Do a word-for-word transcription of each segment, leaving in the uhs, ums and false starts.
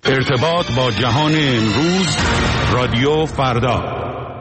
ارتباط با جهان امروز، رادیو فردا.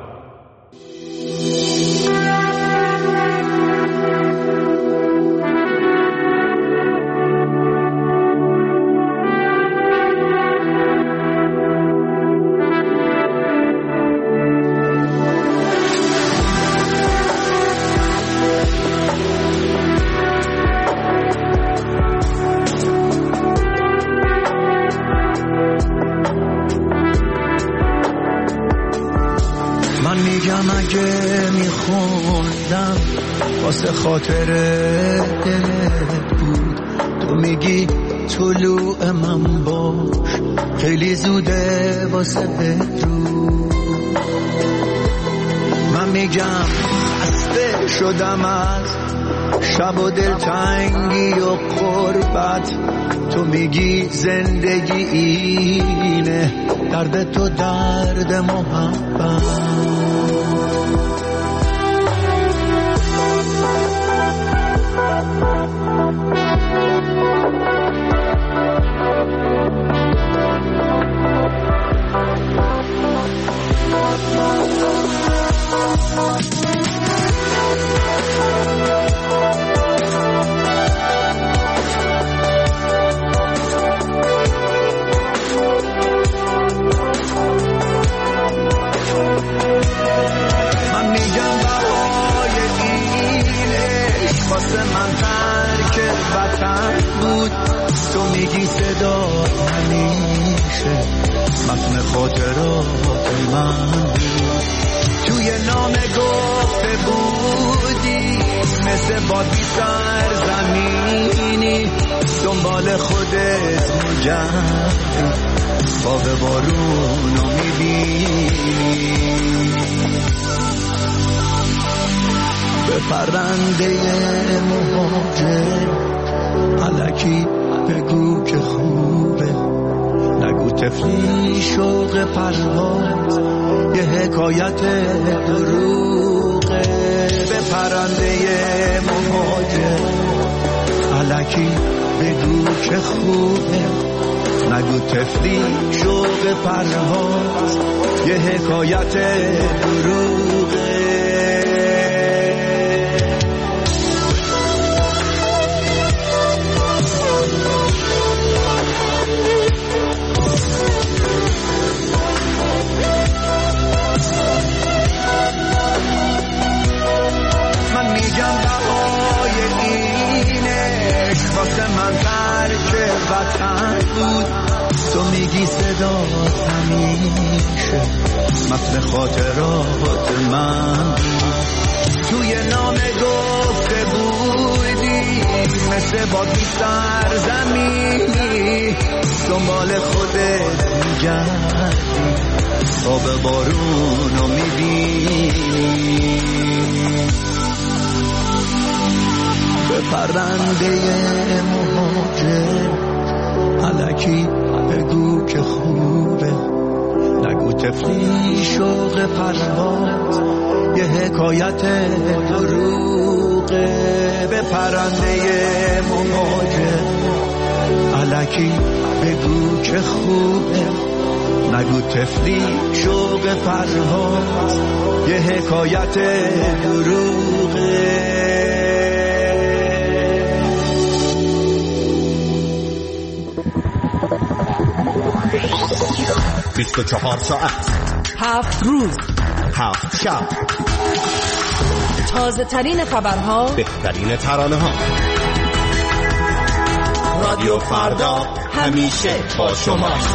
واسه خاطر دلت بود، تو میگی طلوع من باش، خیلی زوده واسه بدرود. من میگم خسته شدم از شب و دلتنگی و غربت، تو میگی زندگی اینه، درد تو درد محبت. واسه من ترک وطن بود، تو میگی صدا همیشه متن خاطرات من بود. توی نامه گفته بودی مثل بادی سرزمینی، دنبال خودت میگردی، خواب بارونو میبینی. به پرنده مهاجر الکی بگو که خوبه، نگو طفلی شوق پرواز یه حکایت دروغه. به پرنده مهاجر الکی بگو که خوبه، نگو طفلی شوق پرواز یه حکایت دروغه. واسه من ترک وطن بود، تو میگی صدا همیشه متن خاطرات من بود. توی نامه گفته بودی مثل بادی سرزمینی، دنبال خودت میگردی، خواب بارونو میبینی. به پرنده مهاجر الکی بگو که خوبه، نگو طفلی شوق پرواز یه حکایت دروغه. به پرنده مهاجر الکی بگو که خوبه، نگو طفلی شوق پرواز یه حکایت دروغه. بیست و چهار ساعت، هفت روز، هفت شب، تازه ترین خبرها، بهترین ترانه ها. رادیو فردا همیشه با شماست.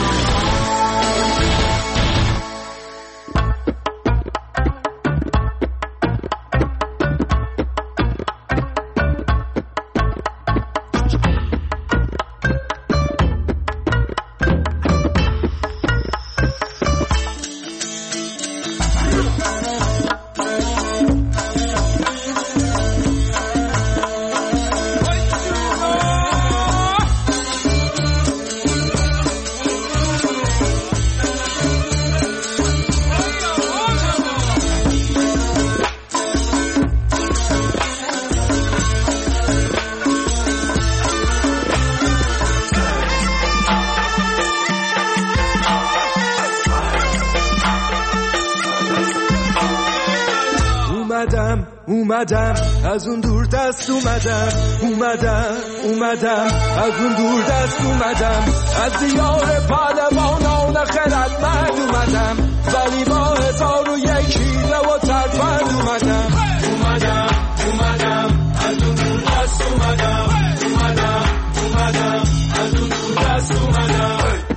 اومدم اومدم از اون دور دست اومدم اومدم اومدم از اون دور دست اومدم از دیار پهلوانان خردمند اومدم ولی با هزار و یک حیله و ترفند اومدم اومدم اومدم از اون دور دست اومدم اومدم اومدم از اون دور دست اومدم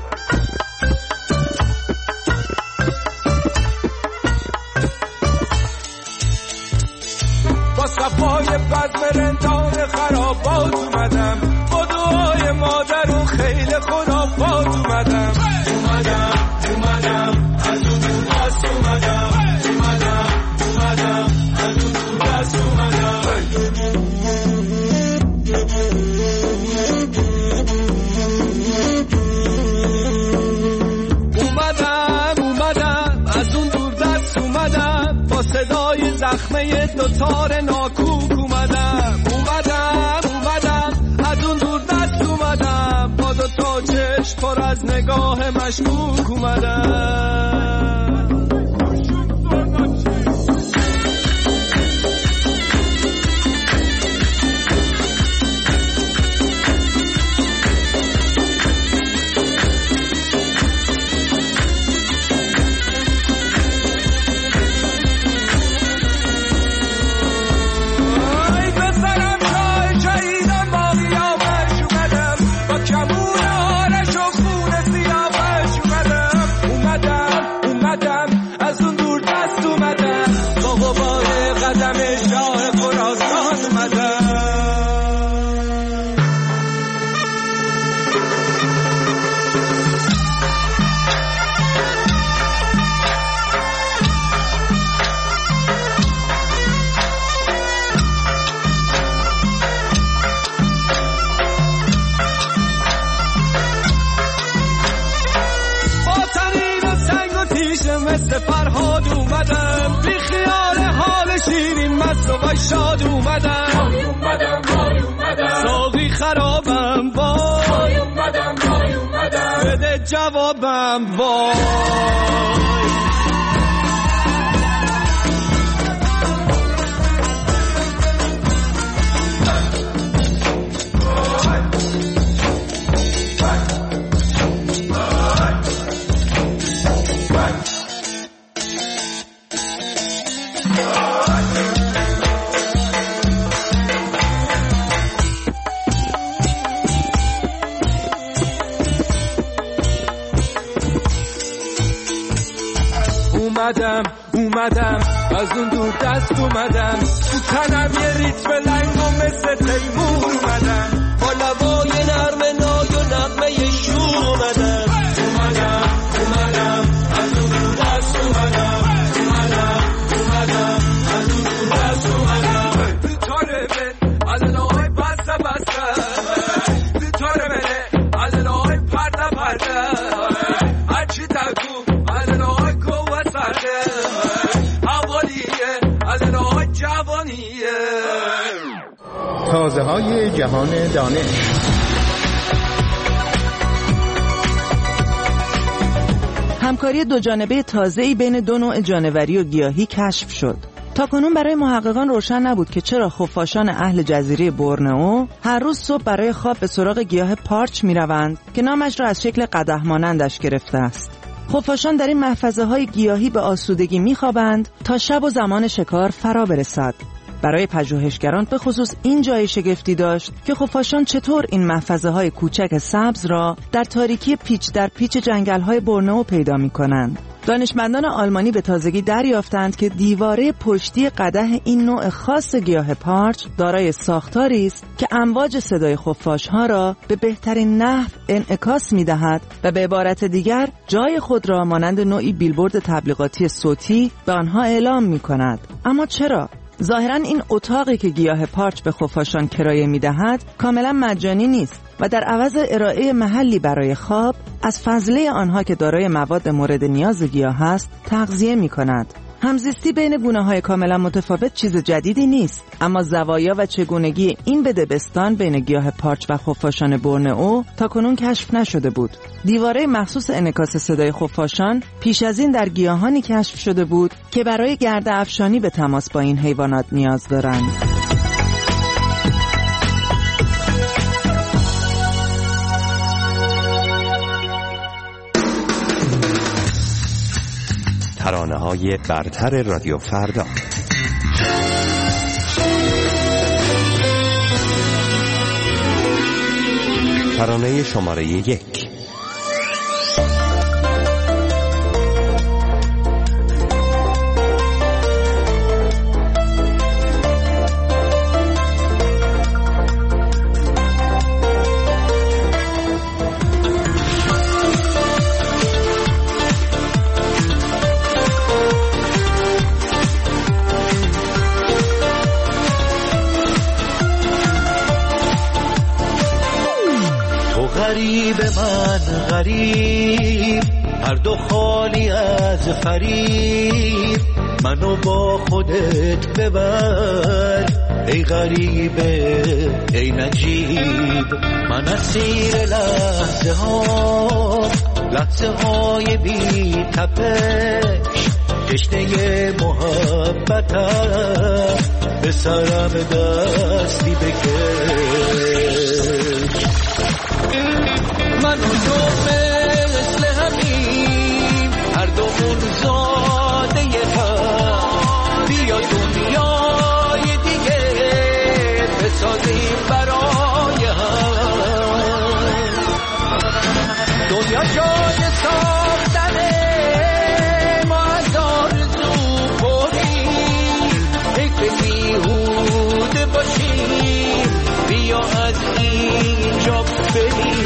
با صفای بزم رندان خرابات اومدم با دعای مادر و خیل خرافات اومدم اومدم اومدم از اون دور دست اومدم اومدم اومدم از اون دور دست اومدم اومدم اومدم از اون دور دست اومدم با صدای زخمه دوتار ناکوک اومدم اومدم اومدم از اون دور دست اومدم با دوتا چشم پر از نگاه مشکوک اومدم فرهاد اومدم بی خیال حال شیرین مست و شاد اومدم وای اومدم وای اومدم ساقی خرابم وای اومدم وای اومدم بده جوابم وای اومدم اومدم از اون دور دست اومدم تو تنم یه ریتم لنگ و مثل تیمور اومدم با لبای نرم نای و نغمه شور اومدم اومدم اومدم از اون دور دست اومدم اومدم اومدم از اون دور دست اومدم تو تاره من علنای بسته بسته تو تاره منه علنای پرده پرده هرچی تکو علنای تازه های جهان دانش. همکاری دو جانبه تازه‌ای بین دو نوع جانوری و گیاهی کشف شد. تاکنون برای محققان روشن نبود که چرا خفاشان اهل جزیره بورنئو هر روز صبح برای خواب به سراغ گیاه پارچ می‌روند که نامش را از شکل قدح مانندش گرفته است. خفاشان در این محفظه‌های گیاهی به آسودگی می‌خوابند تا شب و زمان شکار فرا برسد. برای پژوهشگران به خصوص این جای شگفتی داشت که خفاشان چطور این محفظه‌های کوچک سبز را در تاریکی پیچ در پیچ جنگل‌های بورنئو پیدا می‌کنند. دانشمندان آلمانی به تازگی دریافتند که دیواره پشتی قدح این نوع خاص گیاه پارچ دارای ساختاری است که امواج صدای خفاش‌ها را به بهترین نحو انعکاس می‌دهد و به عبارت دیگر جای خود را مانند نوعی بیلبورد تبلیغاتی صوتی به آنها اعلام می‌کند. اما چرا؟ ظاهراً این اتاقی که گیاه پارچ به خفاشان کرایه می‌دهد کاملاً مجانی نیست و در عوض ارائه محلی برای خواب از فضله آنها که دارای مواد مورد نیاز گیاه است تغذیه می‌کند. همزیستی بین گونه‌های کاملا متفاوت چیز جدیدی نیست، اما زوایا و چگونگی این بدبستان بین گیاه پارچ و خفاشان بورنئو تاکنون کشف نشده بود. دیواره مخصوص انعکاس صدای خفاشان پیش از این در گیاهانی کشف شده بود که برای گرد افشانی به تماس با این حیوانات نیاز دارند. ترانه‌های برتر رادیو فردا. ترانه شماره یک. غریب من غریب، هر دو خالی از فریب، منو با خودت ببر ای غریبه ای نجیب. من اسیر لحظه ها، لحظه های بی تپش، تشنه محبتم، به سرم دستی بکش. من و تو مثل همین، هر دومون زاده هم، بیا دنیای دیگه بسازیم برای هم. دنیا جای ساختنه، ما از آرزو پریم، فکر بیهوده باشیم، بیا از اینجا بریم.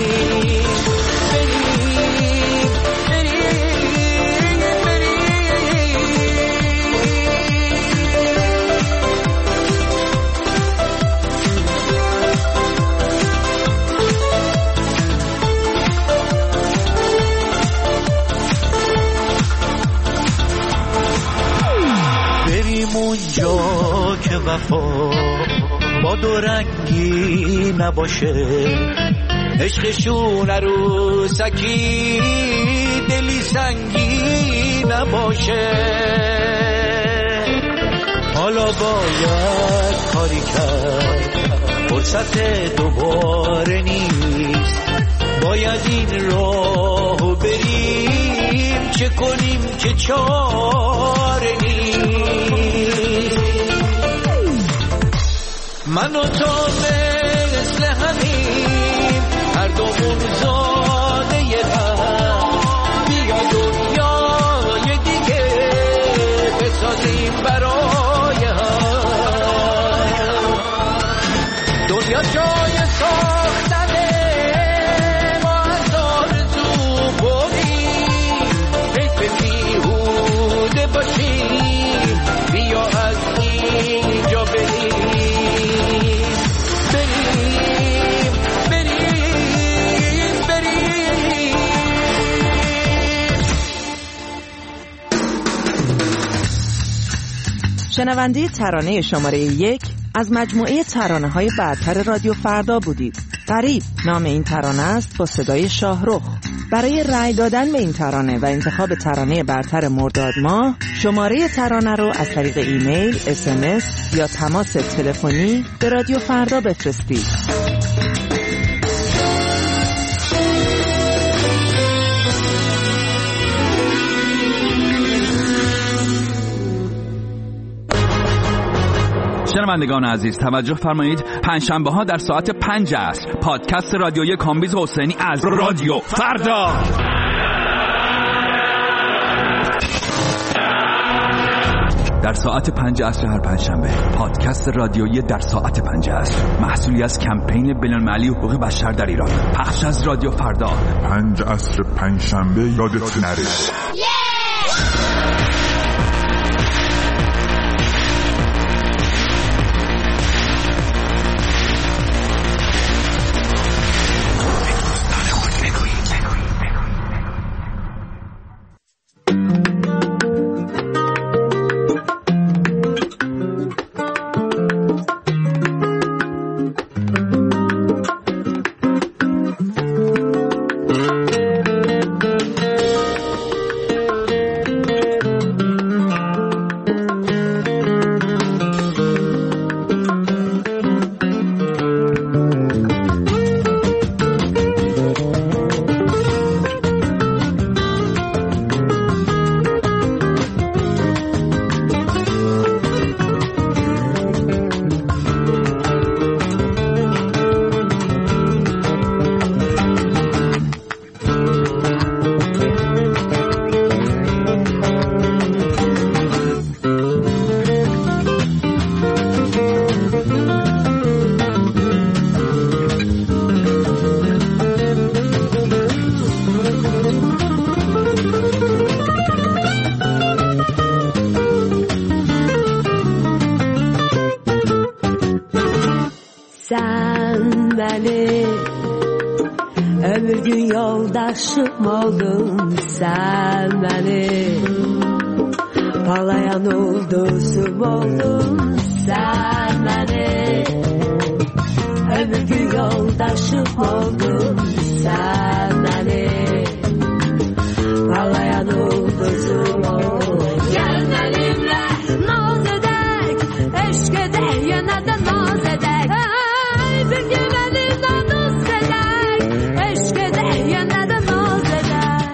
اونجا که وفا با دو رنگی نباشه، عشقشون عروسکی دلی سنگی نباشه. حالا باید کاری کرد، فرصت دوباره نیست، باید این راهو بریم، چه کنیم که چاره نیست. من و تو مثل همین، هر دومون زاده هم، بیا دنیای دیگه بسازیم برای هم. دنیا جای ساختنه، ما از آرزو بریم، فکر بیهوده باشیم، بیا از اینجا بریم. شنونده ترانه شماره یک از مجموعه ترانه های برتر رادیو فردا بودید. غریب نام این ترانه است با صدای شاهرخ. برای رأی دادن به این ترانه و انتخاب ترانه برتر مرداد ماه، شماره ترانه رو از طریق ایمیل، اس ام اس یا تماس تلفنی به رادیو فردا بفرستید. شنوندگان عزیز توجه فرمایید، پنجشنبه ها در ساعت پنج عصر پادکست رادیویی کامبیز حسینی از رادیو فردا. در ساعت پنج عصر هر پنجشنبه پادکست رادیویی در ساعت پنج عصر، محصولی از کمپین بین‌المللی حقوق بشر در ایران، پخش از رادیو فردا. پنج عصر پنجشنبه یادت نره. bir yoldaşım oldun sen benim. Parlayan ulduzum oldun sen benim. Ömür bir yoldaşım oldun sen benim. Parlayan ulduzum oldun. Gel benimle naz edek, eşk edek, yine de naz edek. Hey, bir güvenimle dost edek, eşk edek, yine de naz edek.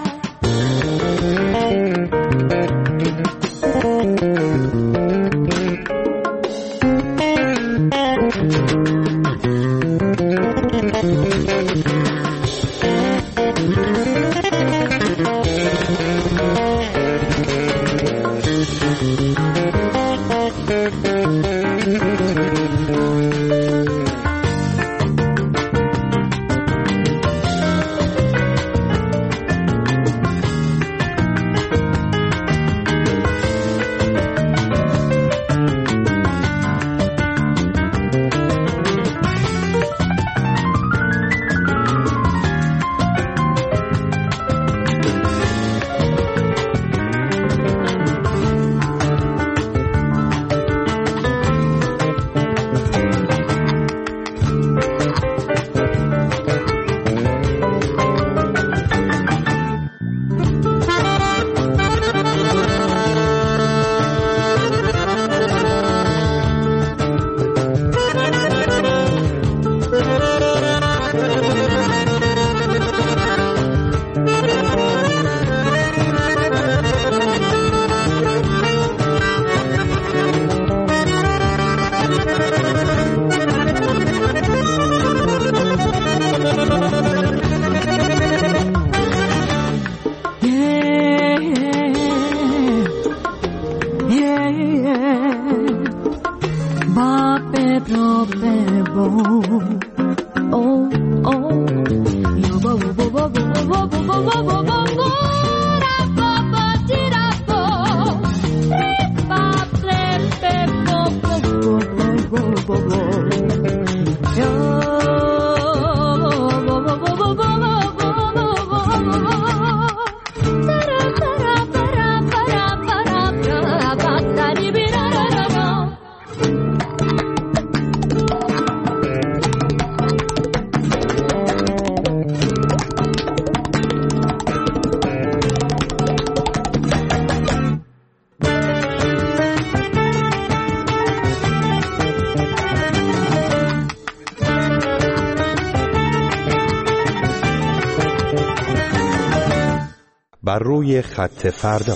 بر روی خط فردا.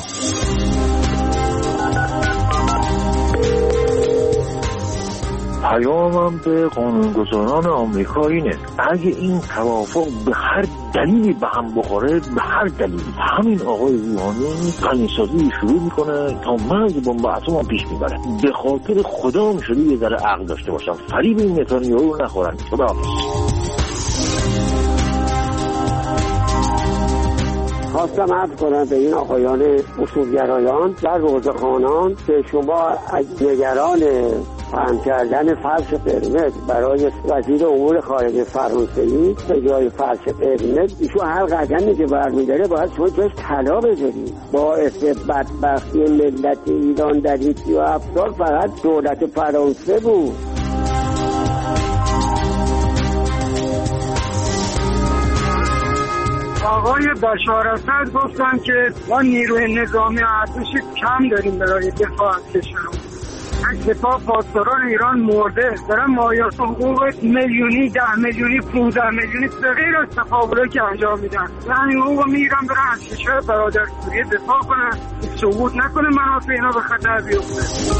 پیامم به قانونگذاران آمریکا اینه: اگه این توافق به هر دلیلی به هم بخوره، به هر دلیلی، همین آقای روحانی غنیسازی شروع میکنه تا مرز بمب اتم هم پیش میبره. به خاطر خدا شده یه ذره عقل داشته باشم، فریب این نتانیاهو رو نخورن. خداحافظ. خواستم عرض کنم به این آقایان اصولگرایان در روزخوانان که شما از نگران فهم کردن فرش قرمز برای وزیر امور خارجه فرانسوی به جای فرش قرمز، ایشون هر قدمی که برمی‌داره باید شما جاش طلا بذارید. باعث بدبختی ملت ایران در این سی و هفت سال فقط دولت فرانسه بود. آقای بشار اسد گفتن که ما نیروی نظامی ارتشی کم داریم برای دفاع از کشورمون. دفاع پاسداران ایران مرده، دارن مایات حقوق میلیونی، ده میلیونی، پونزده میلیونی به غیر از تفاوت‌هایی که انجام میدن، یعنی حقوق میگیرن برن از کشور برادر سوریه دفاع کنن، سقوط نکنه منافع اینا به خطر بیفته.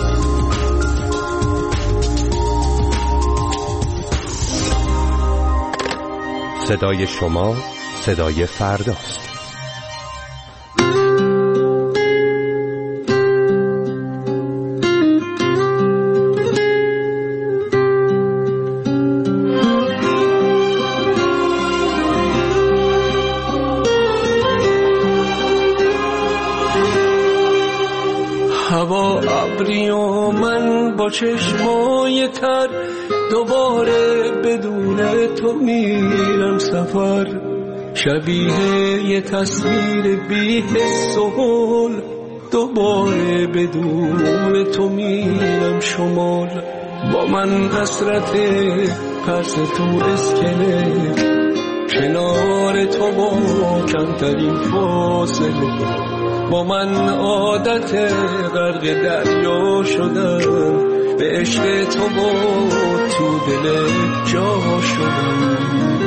صدای شما صدای فرداست. هوا ابری و من با چشمای تر دوباره بدون تو میرم سفر. شبیه یه تصویر بی حس و حال، دوباره بدون تو میرم شمال. با من حسرت پس تو اسکله، کنار تو با کمترین فاصله. با من عادت غرق دریا شدن، به عشق تو با تو دل جا شدن.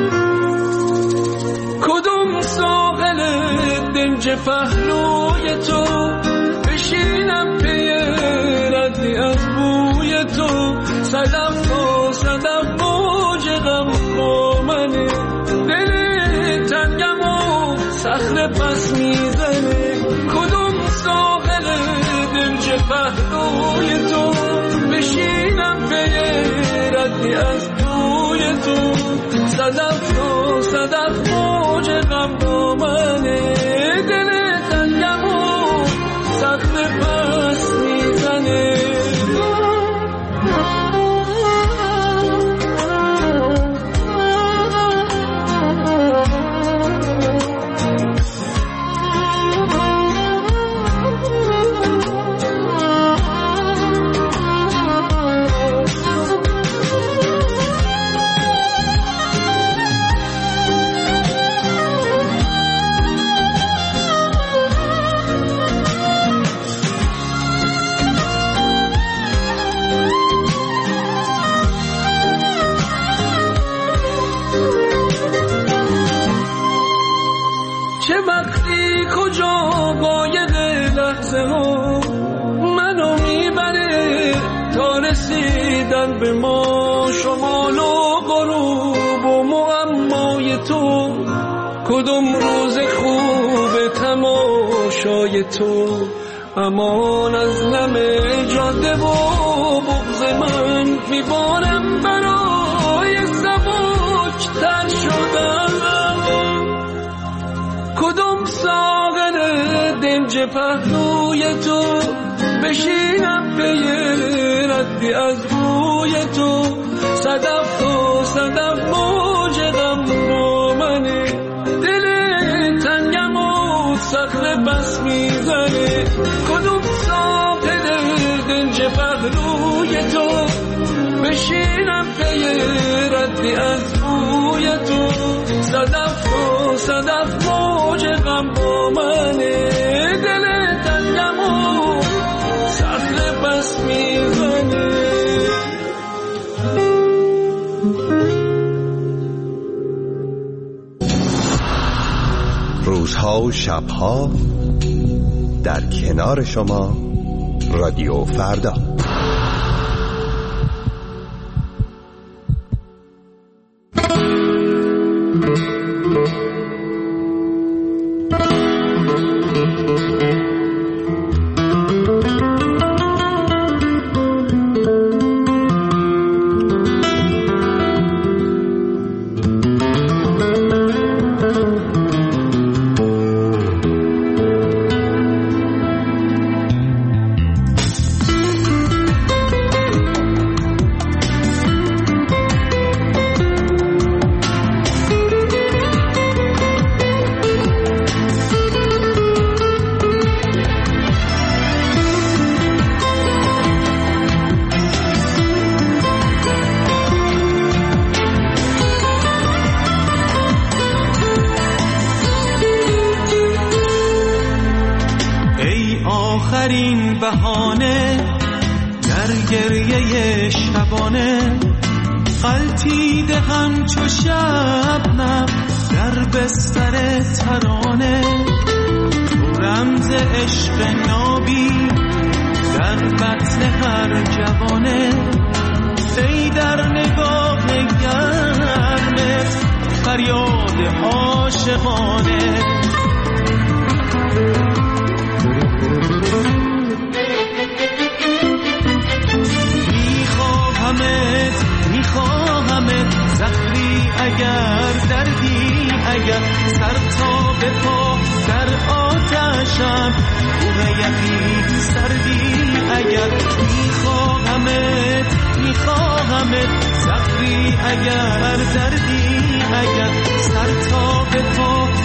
کدوم ساحل دنج پهلوی تو، بشینم پی ردی از بوی تو. صدف و صدف موج غم با منه، دل تنگم و صخره پس میزنه. کدوم ساحل دنج پهلوی تو، بشینم پی ردی از بوی تو. صدف و صدف موج غم با منه، دل تنگم و صخره پس میزنه. منو میبره تا رسیدن به ما، شمال و غروب و معمای تو. کدوم روز خوب تماشای تو، امان از نم جاده و بغض من. میبارم برای سبک تر شدن. کدوم ساغر دنج پهلوی تو، بشینم پی ردی از بوی تو. صدف و صدف موج غم با منه، دل تنگم و صخره بس میزنه. کدوم ساغر دنج پهلوی تو، بشینم پی ردی از بوی تو. صدف و صدف موج غم با منه، دل تنگم و صخره بس میزنه. روزها و شبها در کنار شما، رادیو فردا. آخرین بهانه در گریه شبانه، غلطیده همچو شبنم در بستر ترانه. تو رمز عشق نابی در بطن هر جوانه، ای در نگاه گرمت فریاد عاشقانه. میخواهمت میخواهمت زخری اگر دردی اگر، سر تا به پا در آتشم کوه یخی سردی اگر. میخواهمت میخواهمت زخری اگر دردی اگر، سر تا به پا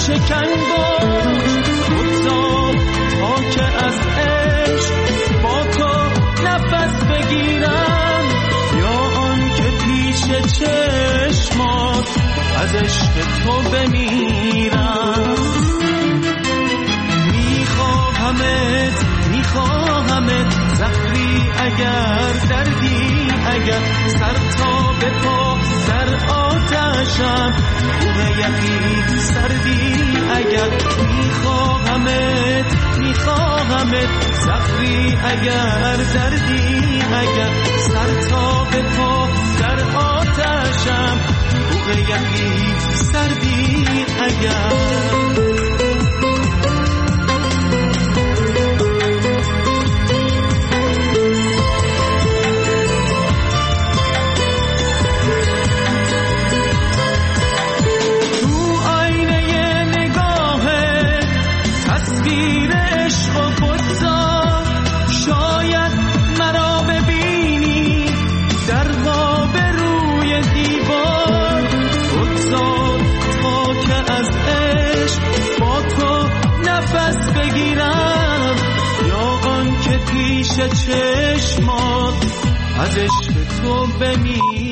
شکن باش بگذار تا که از عشق با تو نفس بگیرم یا آن که پیش چشمات از عشق تو بمیرم. میخواهمت میخواهمت زخری اگر دردی اگر سر تا به پا در آتشم کوه یخی سردی اگر میخواهمت میخواهمت زخری اگر دردی اگر سر تا به پا در آتشم کوه یخی سردی اگر. پیش چشمات از عشق تو بمیرم.